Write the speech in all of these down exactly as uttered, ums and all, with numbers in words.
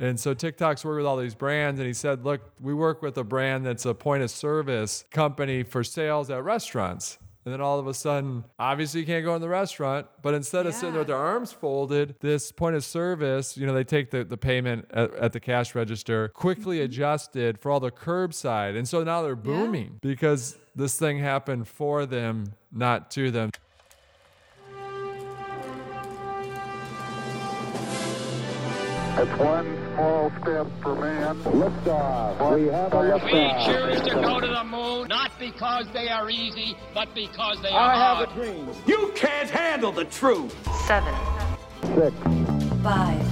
And so TikTok's worked with all these brands, and he said, look, we work with a brand that's a point of service company for sales at restaurants. And then all of a sudden, obviously you can't go in the restaurant, but instead of Yeah. sitting there with their arms folded, this point of service, you know, they take the, the payment at, at the cash register, quickly Mm-hmm. adjusted for all the curbside. And so now they're booming because this thing happened for them, not to them. It's one small step for man. Liftoff. One We have a giant We liftoff. choose to go to the moon, not because they are easy, but because they are I hard. have a dream. You can't handle the truth. Seven, Six, five,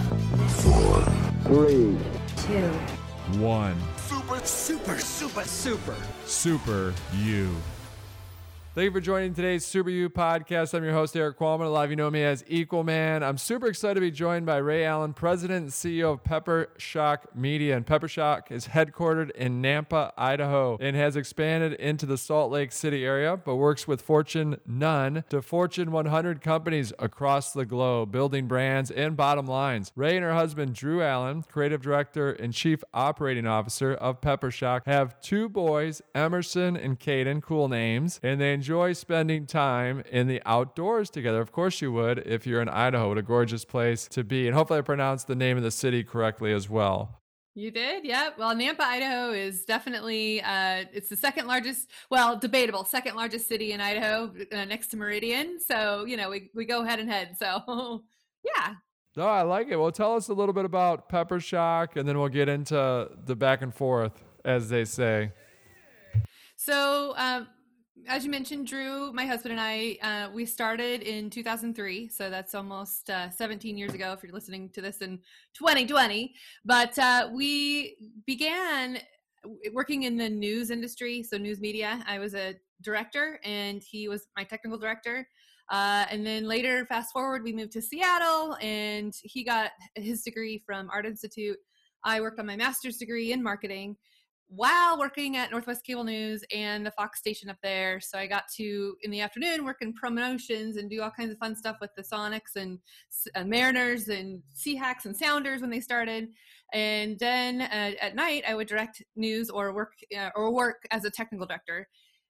three, two, One. Super, super, super, super. Super You. Thank you for joining today's Super You podcast. I'm your host, Eric Qualman. A lot of you know me as Equal Man. I'm super excited to be joined by Ray Allen, President and C E O of Pepper Shock Media. And Pepper Shock is headquartered in Nampa, Idaho, and has expanded into the Salt Lake City area, but works with Fortune none to Fortune one hundred companies across the globe, building brands and bottom lines. Ray and her husband, Drew Allen, Creative Director and Chief Operating Officer of Pepper Shock, have two boys, Emerson and Caden, cool names, and they enjoy spending time in the outdoors together. Of course you would if you're in Idaho. What a gorgeous place to be. And hopefully I pronounced the name of the city correctly as well. You did? Yep. Well, Nampa, Idaho is definitely, uh, it's the second largest, well, debatable, second largest city in Idaho, uh, next to Meridian. So, you know, we, we go head and head. So, yeah. No, I like it. Well, tell us a little bit about Pepper Shock, and then we'll get into the back and forth, as they say. So, um, as you mentioned, Drew, my husband and I, uh, we started in two thousand three. So that's almost uh, seventeen years ago if you're listening to this in twenty twenty. But uh, we began working in the news industry, so news media. I was a director and he was my technical director. Uh, and then later, fast forward, we moved to Seattle and he got his degree from Art Institute. I worked on my master's degree in marketing while working at Northwest Cable News and the Fox station up there. So I got to, in the afternoon, work in promotions and do all kinds of fun stuff with the Sonics and uh, Mariners and Seahawks and Sounders when they started. And then uh, at night, I would direct news or work uh, or work as a technical director.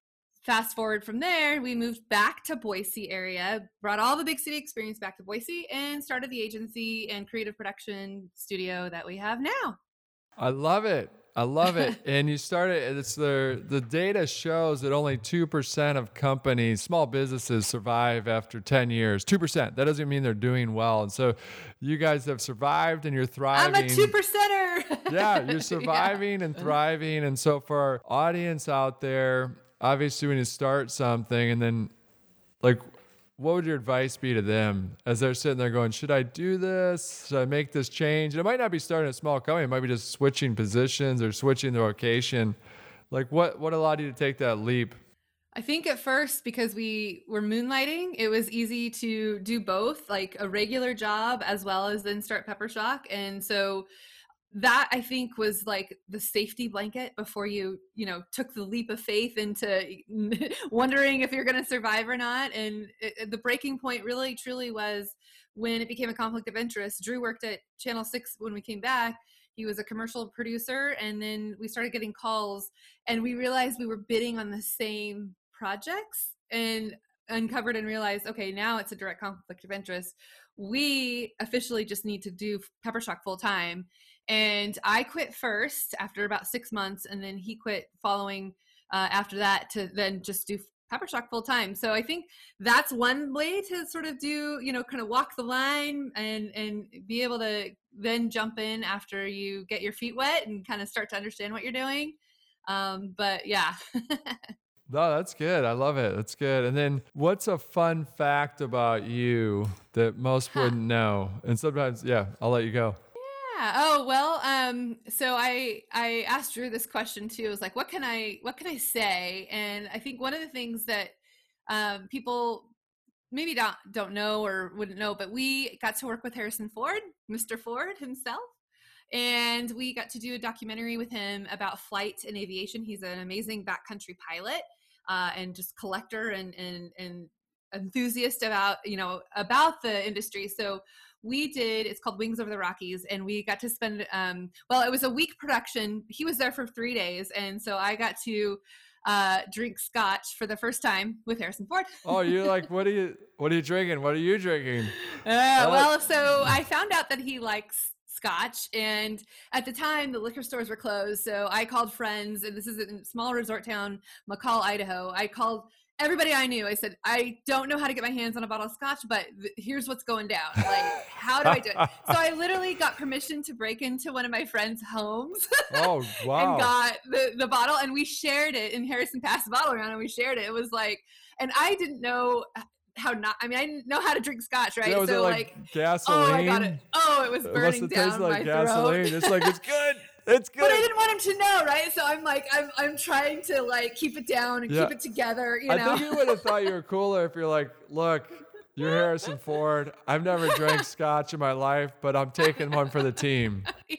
Fast forward from there, we moved back to Boise area, brought all the big city experience back to Boise, and started the agency and creative production studio that we have now. I love it. I love it. And you started, it's the, the data shows that only two percent of companies, small businesses survive after ten years. two percent. That doesn't mean they're doing well. And so you guys have survived and you're thriving. I'm a two percenter. Yeah, you're surviving yeah. and thriving. And so for our audience out there, obviously when you start something and then like, what would your advice be to them as they're sitting there going, should I do this? Should I make this change? And it might not be starting a small company. It might be just switching positions or switching the location. Like what, what allowed you to take that leap? I think at first, because we were moonlighting, it was easy to do both, like a regular job as well as then start Pepper Shock. And so that I think was like the safety blanket before you, you know, took the leap of faith into wondering if you're going to survive or not. And it, the breaking point really truly was when it became a conflict of interest. Drew worked at Channel six when we came back. He was a commercial producer. And then we started getting calls and we realized we were bidding on the same projects and uncovered and realized, okay, now it's a direct conflict of interest. We officially just need to do Pepper Shock full time. And I quit first after about six months, and then he quit following uh, after that to then just do Pepper Shock full time. So I think that's one way to sort of do, you know, kind of walk the line and and be able to then jump in after you get your feet wet and kind of start to understand what you're doing. Um, but yeah. No, that's good. I love it. That's good. And then what's a fun fact about you that most huh. wouldn't know? And sometimes, yeah, I'll let you go. Yeah. Oh, well, um, so I, I asked Drew this question too. I was like, what can I, what can I say? And I think one of the things that, um, people maybe don't, don't know or wouldn't know, but we got to work with Harrison Ford, Mister Ford himself. And we got to do a documentary with him about flight and aviation. He's an amazing backcountry pilot, uh, and just collector and, and, and enthusiast about, you know, about the industry. So we did, it's called Wings Over the Rockies. And we got to spend, um, well, it was a week production. He was there for three days. And so I got to uh, drink scotch for the first time with Harrison Ford. Oh, you're like, what are you, what are you drinking? What are you drinking? Uh, well, so I found out that he likes scotch, and at the time the liquor stores were closed, so I called friends, and this is in a small resort town, McCall, Idaho. I called everybody I knew. I said, I don't know how to get my hands on a bottle of scotch, but th- here's what's going down. Like, how do I do it? So I literally got permission to break into one of my friends' homes. Oh, wow. And got the, the bottle, and we shared it, and Harrison passed the bottle around, and we shared it. It was like, and I didn't know how not, I mean, I didn't know how to drink scotch, right? Yeah, was so it like, like gasoline? Oh, I got it. Oh, it was It burning must have down tasted like my gasoline. throat. It's like, it's good. It's good. But I didn't want him to know, right? So I'm like, I'm, I'm trying to like keep it down and Yeah. keep it together, you I know? think you would have thought you were cooler if you're like, look, you're Harrison Ford. I've never drank scotch in my life, but I'm taking one for the team. Yeah.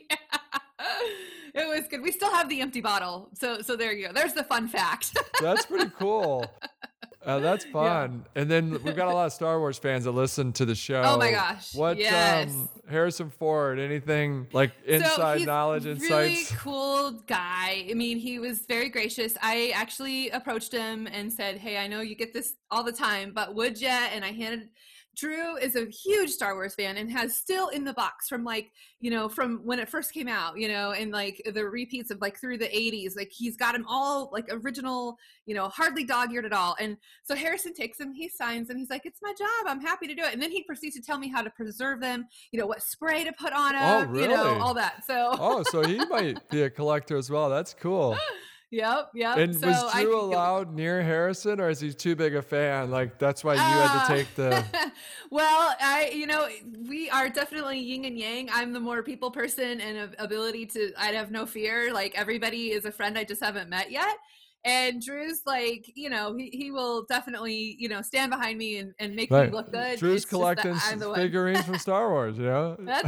It was good. We still have the empty bottle. So, so there you go. There's the fun fact. That's pretty cool. Uh, that's fun. Yeah. And then we've got a lot of Star Wars fans that listen to the show. Oh my gosh. What, yes. um, Harrison Ford, anything like inside so he's knowledge, really insights? Really cool guy. I mean, he was very gracious. I actually approached him and said, hey, I know you get this all the time, but would ya? And I handed, Drew is a huge Star Wars fan and has still in the box from like, you know, from when it first came out, you know, and like the repeats of like through the eighties, like he's got them all like original, you know, hardly dog-eared at all. And so Harrison takes them, he signs them, he's like, it's my job, I'm happy to do it. And then he proceeds to tell me how to preserve them, you know, what spray to put on them, Oh, really? you know, all that. So Oh, so he might be a collector as well. That's cool. Yep, yep. And so was I Drew think allowed near Harrison, or is he too big a fan? Like that's why you uh, had to take the. Well, I, you know, we are definitely yin and yang. I'm the more people person and ability to. I have no fear. Like everybody is a friend I just haven't met yet. And Drew's like, you know, he, he will definitely, you know, stand behind me and, and make right. me look good. Drew's collecting figurines from Star Wars, you know? That's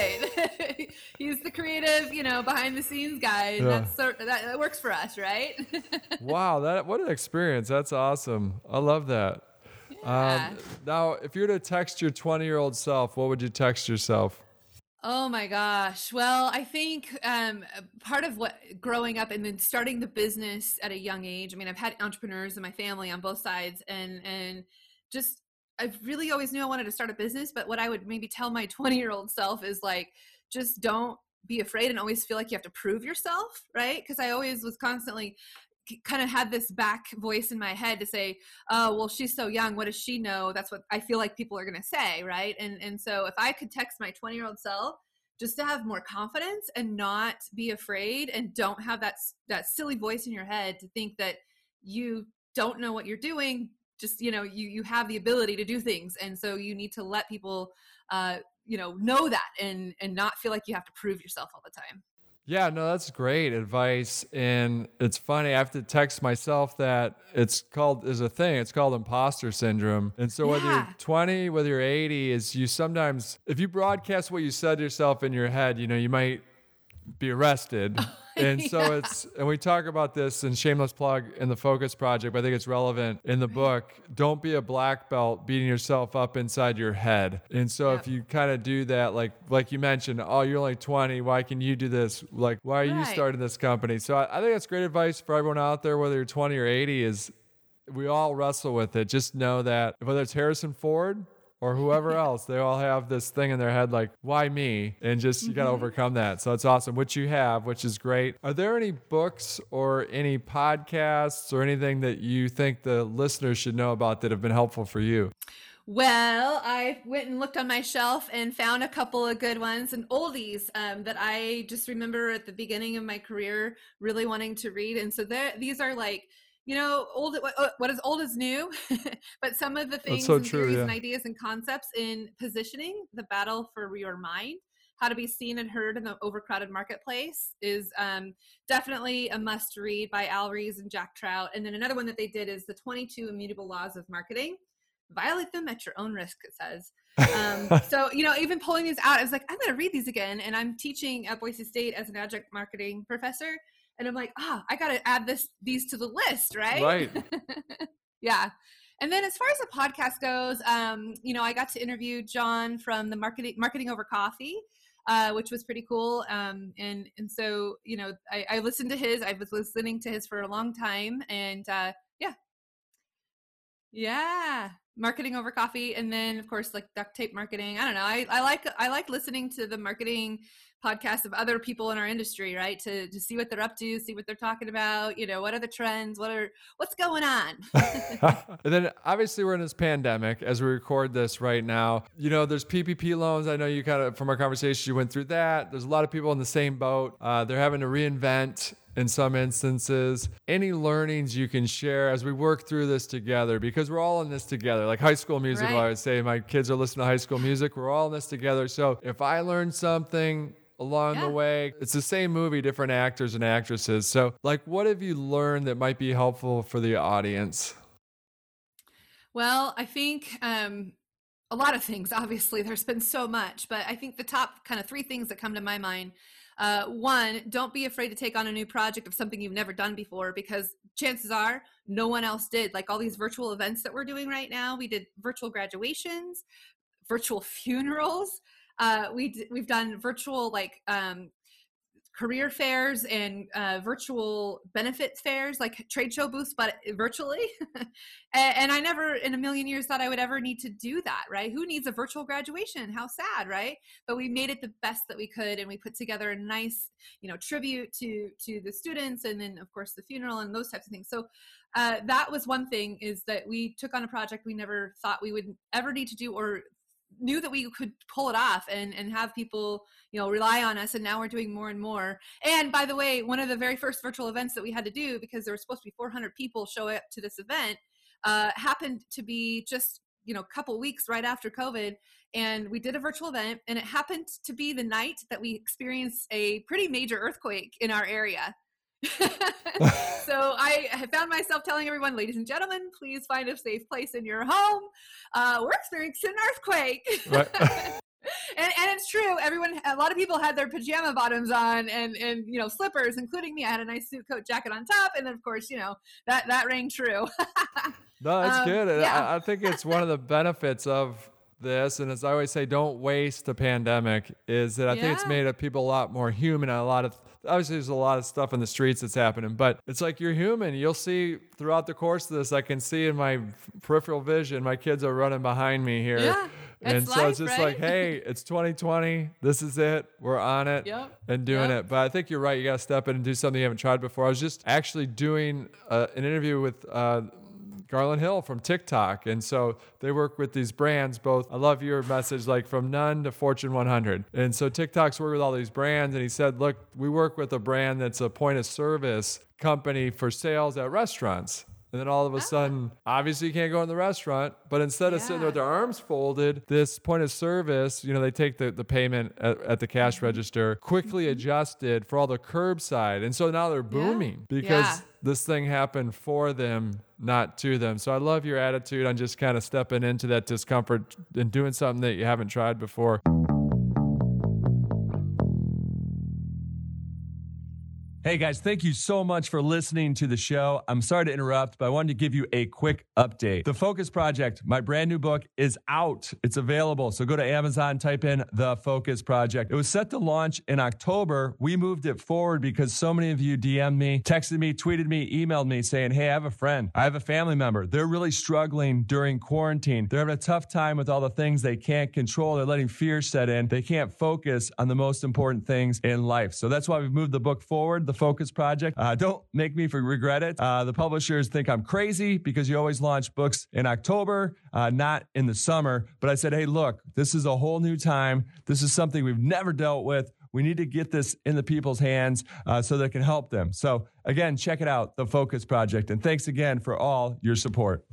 right. He's the creative, you know, behind the scenes guy. And yeah. that's that, that works for us, right? Wow, that what an experience. That's awesome. I love that. Yeah. Um, now, if you were to text your twenty-year-old self, what would you text yourself? Oh my gosh. Well, I think um, part of what growing up and then starting the business at a young age, I mean, I've had entrepreneurs in my family on both sides and, and just, I really always knew I wanted to start a business, but what I would maybe tell my twenty year old self is like, just don't be afraid and always feel like you have to prove yourself. Right. Cause I always was constantly kind of had this back voice in my head to say, oh, well, she's so young. What does she know? That's what I feel like people are going to say. Right. And, and so if I could text my twenty year old self just to have more confidence and not be afraid and don't have that, that silly voice in your head to think that you don't know what you're doing. Just, you know, you, you have the ability to do things. And so you need to let people, uh, you know, know that and, and not feel like you have to prove yourself all the time. Yeah, no, that's great advice. And it's funny, I have to text myself that it's called, there's a thing, it's called imposter syndrome. And so whether Yeah. you're twenty, whether you're eighty, is you sometimes, if you broadcast what you said to yourself in your head, you know, you might be arrested. And so Yeah. it's, and we talk about this in shameless plug in the Focus Project, but I think it's relevant in the book. Don't be a black belt beating yourself up inside your head. And so Yep. if you kind of do that, like, like you mentioned, oh, you're only twenty. Why can you do this? Like, why are you Right. starting this company? So I, I think that's great advice for everyone out there, whether you're twenty or eighty, is we all wrestle with it. Just know that whether it's Harrison Ford or whoever else, they all have this thing in their head like, why me? And just, you got to overcome that. So that's awesome, which you have, which is great. Are there any books or any podcasts or anything that you think the listeners should know about that have been helpful for you? Well, I went and looked on my shelf and found a couple of good ones and oldies um, that I just remember at the beginning of my career really wanting to read. And so there, these are like, you know, old, what is old is new, but some of the things so and true, theories yeah. and ideas and concepts in positioning, the battle for your mind, how to be seen and heard in the overcrowded marketplace is um, definitely a must read by Al Ries and Jack Trout. And then another one that they did is the twenty-two Immutable Laws of Marketing. Violate them at your own risk, it says. Um, so, you know, even pulling these out, I was like, I'm going to read these again. And I'm teaching at Boise State as an adjunct marketing professor. And I'm like, ah, oh, I got to add this, these to the list, right? Right. Yeah. And then as far as the podcast goes, um, you know, I got to interview John from the Marketing Marketing Over Coffee, uh, which was pretty cool. Um, and and so, you know, I, I listened to his. I was listening to his for a long time, and uh, yeah, yeah, Marketing Over Coffee, and then of course like duct tape marketing. I don't know. I, I like I like listening to the marketing podcasts of other people in our industry, right? To to see what they're up to, see what they're talking about. You know, what are the trends? What are what's going on? And then obviously we're in this pandemic as we record this right now. You know, there's P P P loans. I know you kind of, from our conversation, you went through that. There's a lot of people in the same boat. Uh, they're having to reinvent in some instances. Any learnings you can share as we work through this together, because we're all in this together. Like High School Musical, Right. I would say my kids are listening to High School Music. We're all in this together. So if I learned something along Yeah. the way, it's the same movie, different actors and actresses. So like, what have you learned that might be helpful for the audience? Well, I think um, a lot of things. Obviously, there's been so much, but I think the top kind of three things that come to my mind. Uh, one, don't be afraid to take on a new project of something you've never done before, because chances are no one else did. Like all these virtual events that we're doing right now, we did virtual graduations, virtual funerals. Uh, we d- we've done virtual like um, career fairs and uh, virtual benefit fairs, like trade show booths, but virtually. and, and I never in a million years thought I would ever need to do that, right? Who needs a virtual graduation? How sad, right? But we made it the best that we could, and we put together a nice, you know, tribute to to the students, and then of course the funeral and those types of things. So uh, that was one thing, is that we took on a project we never thought we would ever need to do, or knew that we could pull it off and and have people, you know, rely on us. And now we're doing more and more. And by the way, one of the very first virtual events that we had to do, because there were supposed to be four hundred people show up to this event, uh, happened to be just, you know, a couple weeks right after COVID. And we did a virtual event, and it happened to be the night that we experienced a pretty major earthquake in our area. So I found myself telling everyone, ladies and gentlemen, please find a safe place in your home. Uh, we're experiencing an earthquake. Right. and, and it's true. Everyone, a lot of people had their pajama bottoms on and, and, you know, slippers, including me. I had a nice suit coat jacket on top. And then of course, you know, that, that rang true. No, that's Um, good. And yeah. I, I think it's one of the benefits of this, and as I always say, don't waste the pandemic, is that I think it's Yeah. made people a lot more human. And a lot of, obviously there's a lot of stuff in the streets that's happening, but it's like you're human. You'll see throughout the course of this, I can see in my peripheral vision, my kids are running behind me here. Yeah, And it's so it's life, just right? like, hey, it's twenty twenty. This is it. We're on it Yep. and doing Yep. it. But I think you're right. You got to step in and do something you haven't tried before. I was just actually doing uh, an interview with uh, Garland Hill from TikTok. And so they work with these brands, both, I love your message, like from none to Fortune one hundred. And so TikTok's working with all these brands. And he said, look, we work with a brand that's a point of service company for sales at restaurants. And then all of a sudden, obviously you can't go in the restaurant, but instead of sitting there with their arms folded, this point of service, you know, they take the, the payment at, at the cash register, quickly adjusted for all the curbside. And so now they're booming because Yeah. this thing happened for them, not to them. So I love your attitude on just kind of stepping into that discomfort and doing something that you haven't tried before. Hey guys, thank you so much for listening to the show. I'm sorry to interrupt, but I wanted to give you a quick update. The Focus Project, my brand new book, is out. It's available. So go to Amazon, type in The Focus Project. It was set to launch in October. We moved it forward because so many of you D M'd me, texted me, tweeted me, emailed me saying, hey, I have a friend. I have a family member. They're really struggling during quarantine. They're having a tough time with all the things they can't control. They're letting fear set in. They can't focus on the most important things in life. So that's why we've moved the book forward. The Focus Project. Uh, don't make me for regret it. Uh, the publishers think I'm crazy because you always launch books in October, uh, not in the summer. But I said, hey, look, this is a whole new time. This is something we've never dealt with. We need to get this in the people's hands uh, so that it can help them. So again, check it out, The Focus Project. And thanks again for all your support.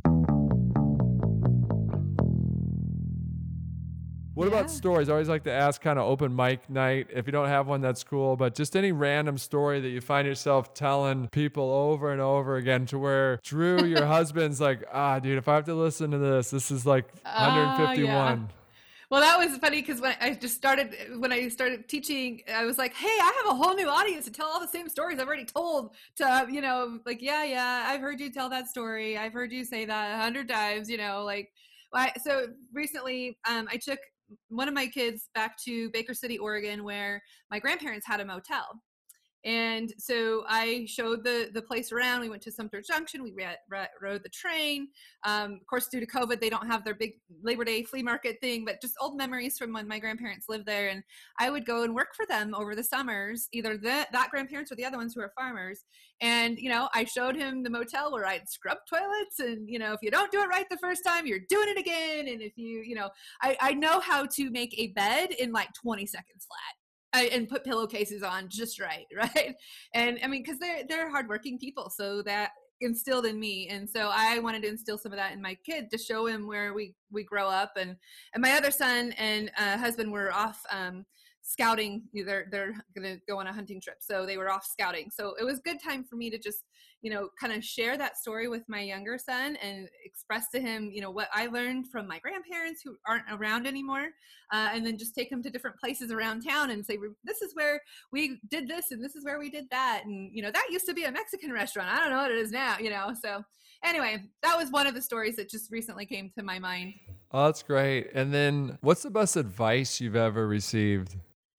What about stories? I always like to ask kind of open mic night. If you don't have one, that's cool. But just any random story that you find yourself telling people over and over again, to where Drew, your husband's like, ah, dude, if I have to listen to this, this is like one hundred fifty-one. Uh, yeah. Well, that was funny because when I just started, when I started teaching, I was like, hey, I have a whole new audience to tell all the same stories I've already told to, you know, like, yeah, yeah, I've heard you tell that story. I've heard you say that a hundred times, you know, like, I, so recently um, I took one of my kids back to Baker City, Oregon, where my grandparents had a motel. And so I showed the the place around. We went to Sumter Junction. We re- re- rode the train. Um, of course, due to COVID, they don't have their big Labor Day flea market thing, but just old memories from when my grandparents lived there. And I would go and work for them over the summers, either the, that grandparents or the other ones who are farmers. And, you know, I showed him the motel where I'd scrub toilets. And, you know, if you don't do it right the first time, you're doing it again. And if you, you know, I, I know how to make a bed in like twenty seconds flat. I, and put pillowcases on just right, right? And I mean, because they're they're hardworking people, so that instilled in me, and so I wanted to instill some of that in my kid to show him where we we grow up. And and my other son and uh, husband were off um, scouting. They're they're gonna go on a hunting trip, so they were off scouting. So it was a good time for me to just, you know, kind of share that story with my younger son and express to him, you know, what I learned from my grandparents who aren't around anymore. Uh, and then just take him to different places around town and say, this is where we did this and this is where we did that. And, you know, that used to be a Mexican restaurant. I don't know what it is now, you know. So anyway, that was one of the stories that just recently came to my mind. Oh, that's great. And then what's the best advice you've ever received?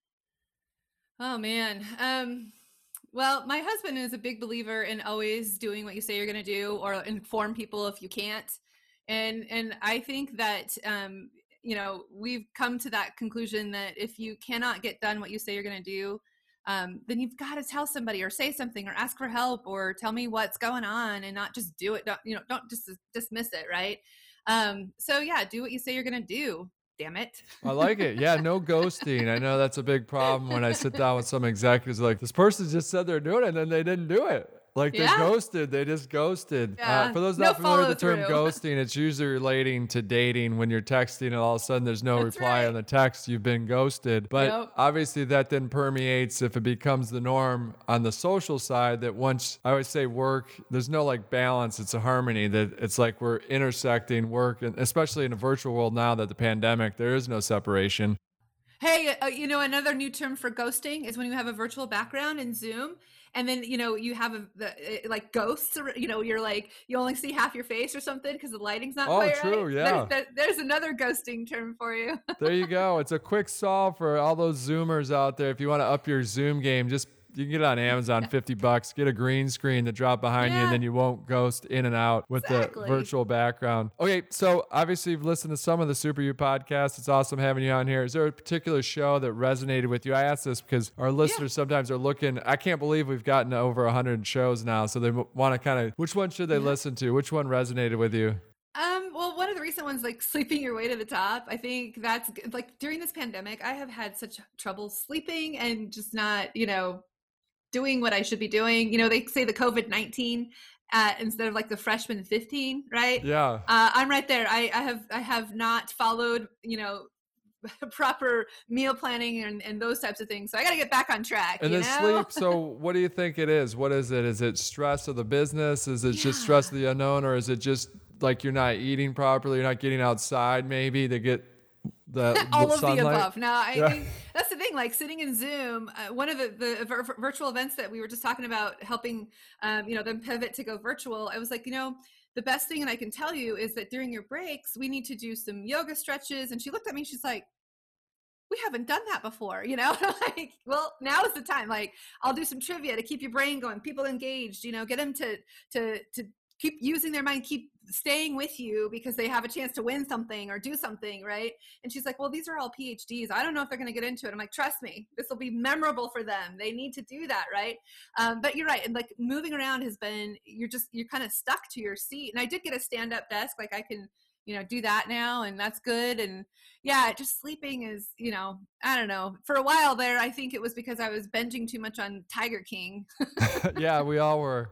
Oh, man. Um, well, my husband is a big believer in always doing what you say you're going to do, or inform people if you can't. And and I think that, um, you know, we've come to that conclusion that if you cannot get done what you say you're going to do, um, then you've got to tell somebody or say something or ask for help or tell me what's going on, and not just do it. Don't, you know, don't just dismiss it. Right. Um, so, yeah, do what you say you're going to do. Damn it. I like it. Yeah, no ghosting. I know that's a big problem when I sit down with some executives like, this person just said they're doing it and then they didn't do it. Like they Yeah. ghosted, they just ghosted. Yeah. Uh, for those No not familiar with the term follow-through. ghosting, it's usually relating to dating when you're texting and all of a sudden there's no That's reply right. on the text, you've been ghosted. But Yep. obviously that then permeates if it becomes the norm on the social side, that once, I always say work, there's no like balance, it's a harmony, that it's like we're intersecting work, and especially in a virtual world now that the pandemic, there is no separation. Hey, uh, you know, another new term for ghosting is when you have a virtual background in Zoom, and then, you know, you have a, the, uh, like ghosts, or, you know, you're like, you only see half your face or something because the lighting's not Oh, quite true, right. yeah. There's, there, there's another ghosting term for you. There you go. It's a quick solve for all those Zoomers out there. If you want to up your Zoom game, just you can get it on Amazon, fifty bucks, get a green screen to drop behind you, Yeah. and then you won't ghost in and out with Exactly. the virtual background. Okay, so obviously you've listened to some of the Super You podcasts. It's awesome having you on here. Is there a particular show that resonated with you? I ask this because our listeners sometimes are looking, I can't believe we've gotten to over one hundred shows now, so they want to kind of, which one should they listen to? Which one resonated with you? Um, well, one of the recent ones, like sleeping your way to the top, I think that's g- like during this pandemic, I have had such trouble sleeping and just not, you know, doing what I should be doing. You know, they say the COVID nineteen uh, instead of like the freshman fifteen, right? Yeah. Uh, I'm right there. I, I have, I have not followed, you know, proper meal planning and, and those types of things. So I got to get back on track. And you then know? sleep. So what do you think it is? What is it? Is it stress of the business? Is it just Yeah. stress of the unknown? Or is it just like you're not eating properly? You're not getting outside maybe to get the all the of sunlight? the above. No, I Yeah. think that's the thing. Like sitting in Zoom, uh, one of the, the vir- virtual events that we were just talking about, helping, um, you know, them pivot to go virtual. I was like, you know, the best thing that I can tell you is that during your breaks, we need to do some yoga stretches. And she looked at me, she's like, we haven't done that before, you know? Like, well, now is the time. Like, I'll do some trivia to keep your brain going, people engaged, you know, get them to, to, to keep using their mind, keep staying with you because they have a chance to win something or do something, right? And she's like, well, these are all P H Ds. I don't know if they're going to get into it. I'm like, trust me, this will be memorable for them. They need to do that, right? Um, but you're right. And like moving around has been, you're just, you're kind of stuck to your seat. And I did get a stand-up desk. Like I can, you know, do that now, and that's good. And yeah, just sleeping is, you know, I don't know. For a while there, I think it was because I was binging too much on Tiger King. Yeah, we all were.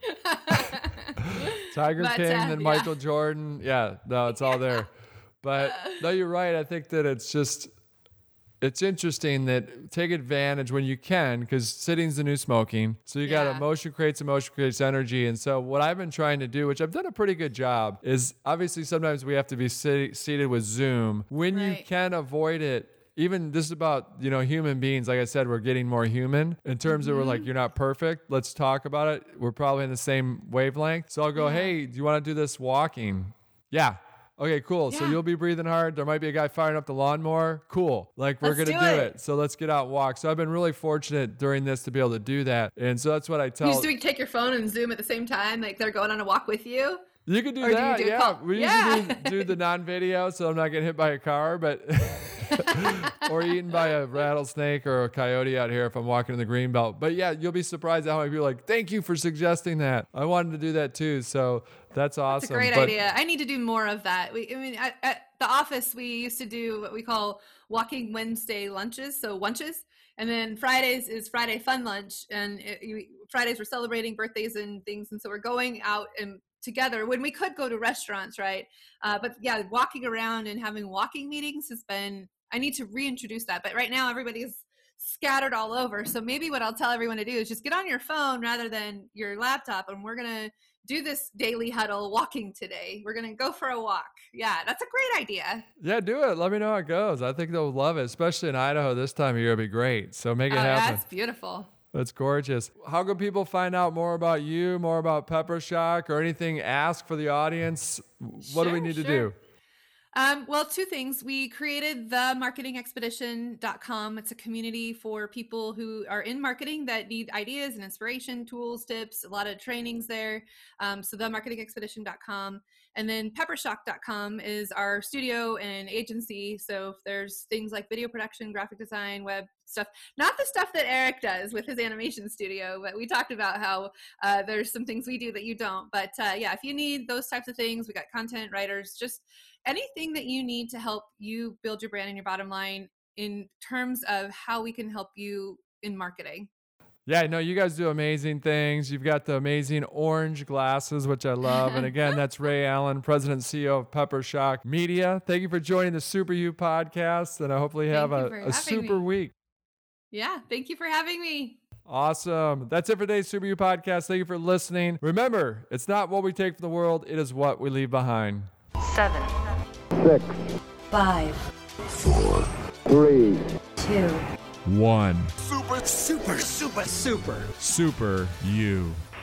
Tiger But, King uh, and yeah. Michael Jordan. Yeah, no, it's all there. But no, you're right. I think that it's just, it's interesting that take advantage when you can, because sitting's the new smoking. So you got Yeah. emotion creates emotion creates energy. And so what I've been trying to do, which I've done a pretty good job, is obviously sometimes we have to be sit- seated with Zoom. When you Right. can avoid it, even this is about, you know, human beings. Like I said, we're getting more human in terms of we're like, you're not perfect. Let's talk about it. We're probably in the same wavelength. So I'll go, hey, do you want to do this walking? Yeah. Okay, cool. So Yeah. you'll be breathing hard. There might be a guy firing up the lawnmower. Cool. Like we're Let's going to do do it. it. So let's get out and walk. So I've been really fortunate during this to be able to do that. And so that's what I You tell. just do take your phone and Zoom at the same time, like they're going on a walk with you. You can do Or do you that. do a yeah. call? We Yeah. usually do, do the non-video so I'm not getting hit by a car, but or eaten by a rattlesnake or a coyote out here if I'm walking in the green belt. But yeah, you'll be surprised at how many people are like, thank you for suggesting that. I wanted to do that too. So that's awesome. It's a great But- idea. I need to do more of that. We, I mean, at, at the office, we used to do what we call Walking Wednesday lunches, so lunches. And then Fridays is Friday Fun Lunch. And it, you, Fridays we're celebrating birthdays and things. And so we're going out and together when we could go to restaurants, right? Uh, but yeah, walking around and having walking meetings has been, I need to reintroduce that. But right now everybody's scattered all over. So maybe what I'll tell everyone to do is just get on your phone rather than your laptop. And we're going to do this daily huddle walking today. We're going to go for a walk. Yeah, that's a great idea. Yeah, do it. Let me know how it goes. I think they'll love it, especially in Idaho this time of year. It'll be great. So make it Oh, happen. that's beautiful. That's gorgeous. How can people find out more about you, more about Pepper Shock, or anything? Ask for the audience. What do we Sure, need to sure. do? Um, well, two things. We created the marketing expedition dot com. It's a community for people who are in marketing that need ideas and inspiration, tools, tips, a lot of trainings there. Um, so the marketing expedition dot com. And then pepper shock dot com is our studio and agency. So if there's things like video production, graphic design, web stuff, not the stuff that Eric does with his animation studio, but we talked about how uh, there's some things we do that you don't. But uh, yeah, if you need those types of things, we got content writers, just anything that you need to help you build your brand and your bottom line in terms of how we can help you in marketing. Yeah, no, you guys do amazing things. You've got the amazing orange glasses, which I love. And again, that's Ray Allen, President and C E O of Pepper Shock Media. Thank you for joining the Super You podcast, and I hopefully have Thank you a, for a having super me. week. Yeah, thank you for having me. Awesome. That's it for today's Super You podcast. Thank you for listening. Remember, it's not what we take from the world, it is what we leave behind. Seven, six, five, four, three, two, One. Super, super, super, super. Super You.